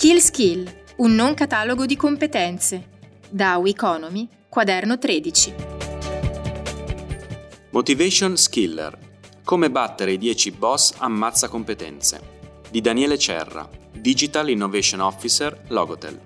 Skill, un non catalogo di competenze. Da Weconomy, quaderno 13. Motivation Skiller. Come battere i 10 boss ammazza competenze. Di Daniele Cerra, Digital Innovation Officer, Logotel.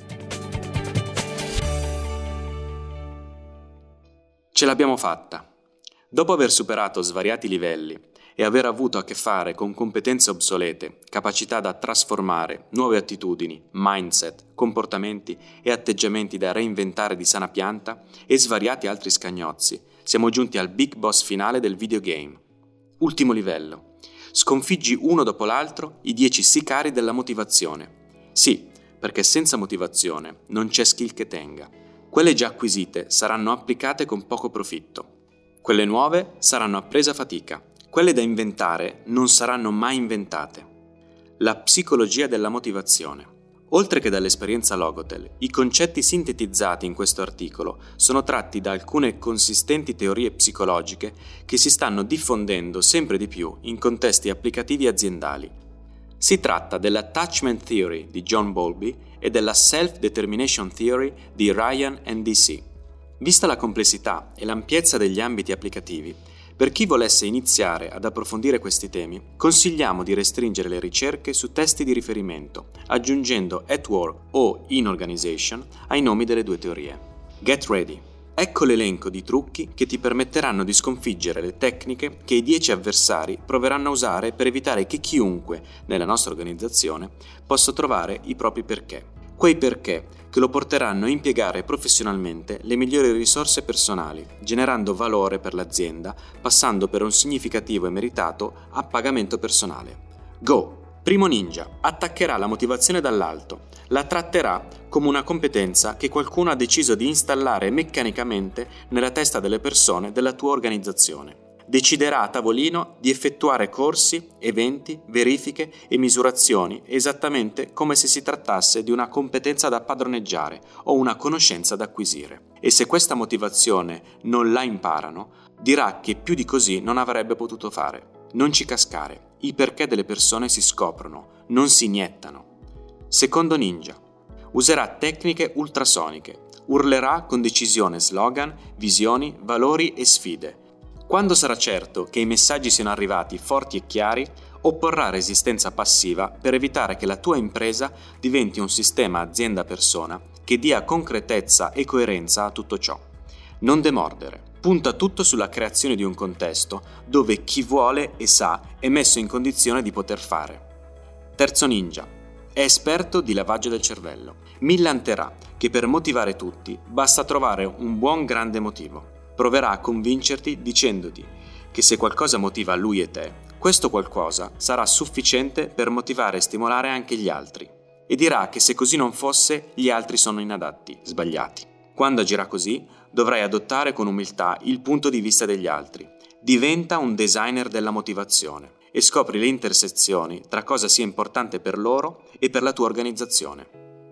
Ce l'abbiamo fatta. Dopo aver superato svariati livelli e aver avuto a che fare con competenze obsolete, capacità da trasformare, nuove attitudini, mindset, comportamenti e atteggiamenti da reinventare di sana pianta e svariati altri scagnozzi, siamo giunti al big boss finale del videogame. Ultimo livello. Sconfiggi uno dopo l'altro i 10 sicari della motivazione. Sì, perché senza motivazione non c'è skill che tenga. Quelle già acquisite saranno applicate con poco profitto. Quelle nuove saranno a presa fatica. Quelle da inventare non saranno mai inventate. La psicologia della motivazione. Oltre che dall'esperienza Logotel, i concetti sintetizzati in questo articolo sono tratti da alcune consistenti teorie psicologiche che si stanno diffondendo sempre di più in contesti applicativi aziendali. Si tratta dell'Attachment Theory di John Bowlby e della Self-Determination Theory di Ryan and DC. Vista la complessità e l'ampiezza degli ambiti applicativi, per chi volesse iniziare ad approfondire questi temi, consigliamo di restringere le ricerche su testi di riferimento, aggiungendo at work o in organization ai nomi delle due teorie. Get ready! Ecco l'elenco di trucchi che ti permetteranno di sconfiggere le tecniche che i 10 avversari proveranno a usare per evitare che chiunque, nella nostra organizzazione, possa trovare i propri perché. Quei perché che lo porteranno a impiegare professionalmente le migliori risorse personali, generando valore per l'azienda, passando per un significativo e meritato appagamento personale. Go! Primo ninja, attaccherà la motivazione dall'alto, la tratterà come una competenza che qualcuno ha deciso di installare meccanicamente nella testa delle persone della tua organizzazione. Deciderà a tavolino di effettuare corsi, eventi, verifiche e misurazioni esattamente come se si trattasse di una competenza da padroneggiare o una conoscenza da acquisire. E se questa motivazione non la imparano, dirà che più di così non avrebbe potuto fare. Non ci cascare. I perché delle persone si scoprono, non si iniettano. Secondo ninja. Userà tecniche ultrasoniche. Urlerà con decisione slogan, visioni, valori e sfide. Quando sarà certo che i messaggi siano arrivati forti e chiari, opporrà resistenza passiva per evitare che la tua impresa diventi un sistema azienda-persona che dia concretezza e coerenza a tutto ciò. Non demordere. Punta tutto sulla creazione di un contesto dove chi vuole e sa è messo in condizione di poter fare. Terzo ninja. È esperto di lavaggio del cervello. Millanterà che per motivare tutti basta trovare un buon grande motivo. Proverà a convincerti dicendoti che se qualcosa motiva lui e te, questo qualcosa sarà sufficiente per motivare e stimolare anche gli altri. E dirà che se così non fosse, gli altri sono inadatti, sbagliati. Quando agirà così, dovrai adottare con umiltà il punto di vista degli altri. Diventa un designer della motivazione e scopri le intersezioni tra cosa sia importante per loro e per la tua organizzazione.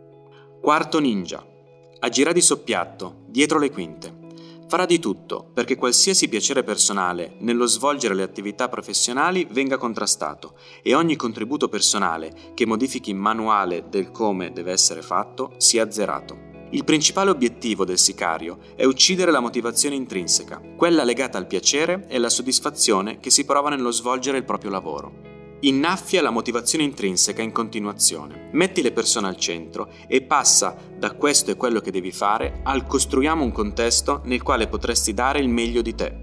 Quarto ninja. Agirà di soppiatto, dietro le quinte. Farà di tutto perché qualsiasi piacere personale nello svolgere le attività professionali venga contrastato e ogni contributo personale che modifichi il manuale del come deve essere fatto sia azzerato. Il principale obiettivo del sicario è uccidere la motivazione intrinseca, quella legata al piacere e alla soddisfazione che si prova nello svolgere il proprio lavoro. Innaffia la motivazione intrinseca in continuazione, metti le persone al centro e passa da questo è quello che devi fare al costruiamo un contesto nel quale potresti dare il meglio di te.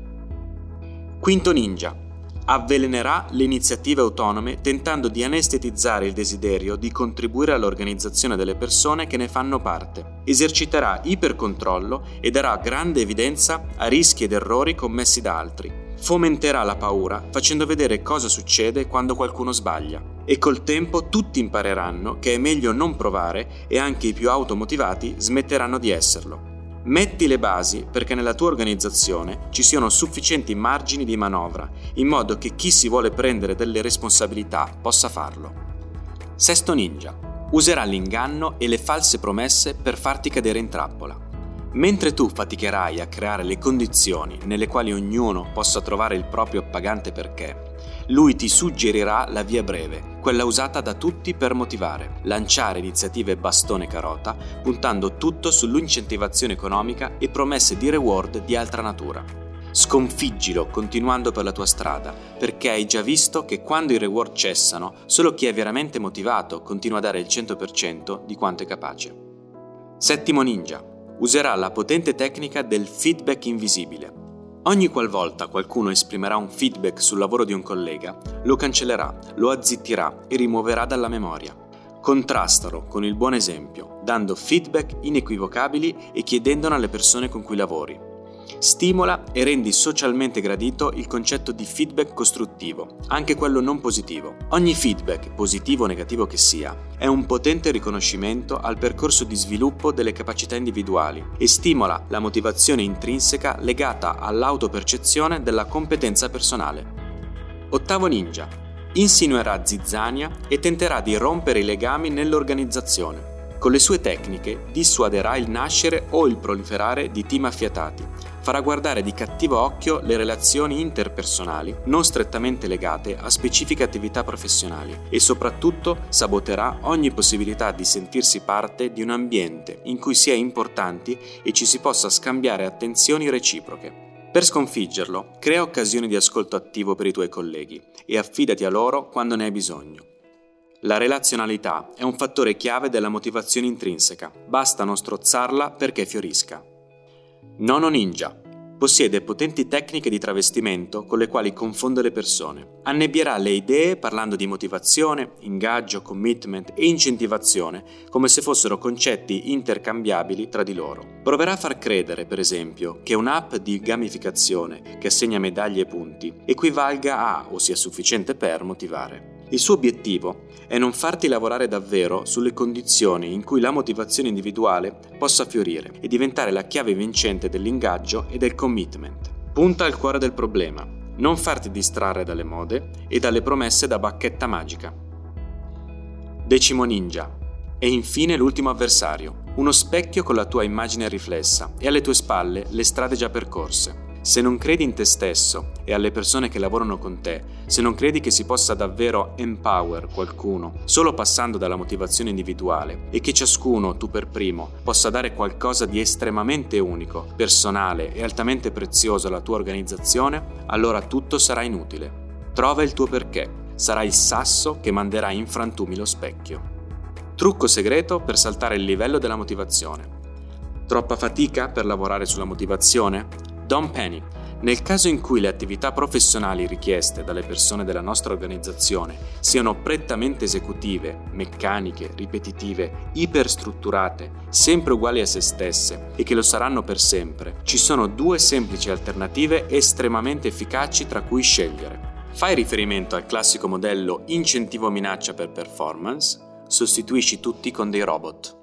Quinto ninja. Avvelenerà le iniziative autonome tentando di anestetizzare il desiderio di contribuire all'organizzazione delle persone che ne fanno parte. Eserciterà ipercontrollo e darà grande evidenza a rischi ed errori commessi da altri. Fomenterà la paura facendo vedere cosa succede quando qualcuno sbaglia. E col tempo tutti impareranno che è meglio non provare e anche i più automotivati smetteranno di esserlo. Metti le basi perché nella tua organizzazione ci siano sufficienti margini di manovra, in modo che chi si vuole prendere delle responsabilità possa farlo. Sesto ninja. Userà l'inganno e le false promesse per farti cadere in trappola. Mentre tu faticherai a creare le condizioni nelle quali ognuno possa trovare il proprio appagante perché, Lui ti suggerirà la via breve, quella usata da tutti per motivare, lanciare iniziative bastone carota, puntando tutto sull'incentivazione economica e promesse di reward di altra natura. Sconfiggilo continuando per la tua strada, perché hai già visto che quando i reward cessano, solo chi è veramente motivato continua a dare il 100% di quanto è capace. Settimo ninja. Userà la potente tecnica del feedback invisibile. Ogni qualvolta qualcuno esprimerà un feedback sul lavoro di un collega, lo cancellerà, lo azzittirà e rimuoverà dalla memoria. Contrastalo con il buon esempio, dando feedback inequivocabili e chiedendone alle persone con cui lavori. Stimola e rendi socialmente gradito il concetto di feedback costruttivo, anche quello non positivo. Ogni feedback, positivo o negativo che sia, è un potente riconoscimento al percorso di sviluppo delle capacità individuali e stimola la motivazione intrinseca legata all'autopercezione della competenza personale. Ottavo ninja. Insinuerà zizzania e tenterà di rompere i legami nell'organizzazione. Con le sue tecniche dissuaderà il nascere o il proliferare di team affiatati, farà guardare di cattivo occhio le relazioni interpersonali non strettamente legate a specifiche attività professionali e soprattutto saboterà ogni possibilità di sentirsi parte di un ambiente in cui si è importanti e ci si possa scambiare attenzioni reciproche. Per sconfiggerlo, crea occasioni di ascolto attivo per i tuoi colleghi e affidati a loro quando ne hai bisogno. La relazionalità è un fattore chiave della motivazione intrinseca, basta non strozzarla perché fiorisca. Nono ninja. Possiede potenti tecniche di travestimento con le quali confonde le persone. Annebbierà le idee parlando di motivazione, ingaggio, commitment e incentivazione come se fossero concetti intercambiabili tra di loro. Proverà a far credere, per esempio, che un'app di gamificazione che assegna medaglie e punti equivalga a o sia sufficiente per motivare. Il suo obiettivo è non farti lavorare davvero sulle condizioni in cui la motivazione individuale possa fiorire e diventare la chiave vincente dell'ingaggio e del commitment. Punta al cuore del problema, non farti distrarre dalle mode e dalle promesse da bacchetta magica. Decimo ninja. E infine l'ultimo avversario, uno specchio con la tua immagine riflessa e alle tue spalle le strade già percorse. Se non credi in te stesso e alle persone che lavorano con te, se non credi che si possa davvero empower qualcuno solo passando dalla motivazione individuale e che ciascuno, tu per primo, possa dare qualcosa di estremamente unico, personale e altamente prezioso alla tua organizzazione, allora tutto sarà inutile. Trova il tuo perché, sarà il sasso che manderà in frantumi lo specchio. Trucco segreto per saltare il livello della motivazione. Troppa fatica per lavorare sulla motivazione? Don't panic. Nel caso in cui le attività professionali richieste dalle persone della nostra organizzazione siano prettamente esecutive, meccaniche, ripetitive, iperstrutturate, sempre uguali a se stesse e che lo saranno per sempre, ci sono due semplici alternative estremamente efficaci tra cui scegliere. Fai riferimento al classico modello incentivo-minaccia per performance, sostituisci tutti con dei robot.